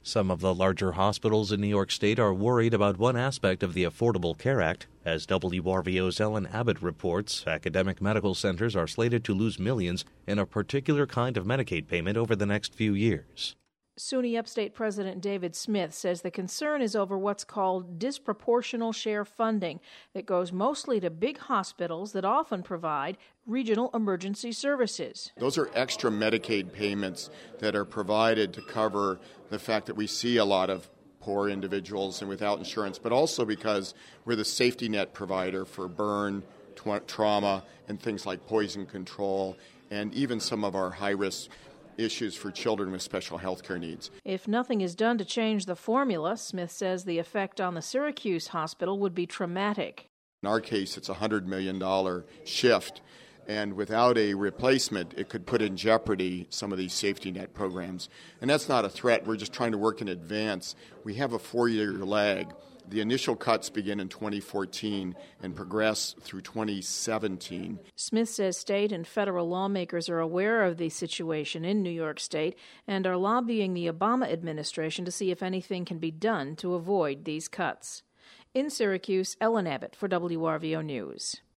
Some of the larger hospitals in New York State are worried about one aspect of the Affordable Care Act. As WRVO's Ellen Abbott reports, academic medical centers are slated to lose millions in a particular kind of Medicaid payment over the next few years. SUNY Upstate President David Smith says the concern is over what's called disproportional share funding that goes mostly to big hospitals that often provide regional emergency services. Those are extra Medicaid payments that are provided to cover the fact that we see a lot of poor individuals and without insurance, but also because we're the safety net provider for burn, trauma, and things like poison control, and even some of our high-risk issues for children with special health care needs. If nothing is done to change the formula, Smith says the effect on the Syracuse hospital would be traumatic. In our case, it's a $100 million shift, and without a replacement, it could put in jeopardy some of these safety net programs. And that's not a threat. We're just trying to work in advance. We have a 4-year lag. The initial cuts begin in 2014 and progress through 2017. Smith says state and federal lawmakers are aware of the situation in New York State and are lobbying the Obama administration to see if anything can be done to avoid these cuts. In Syracuse, Ellen Abbott for WRVO News.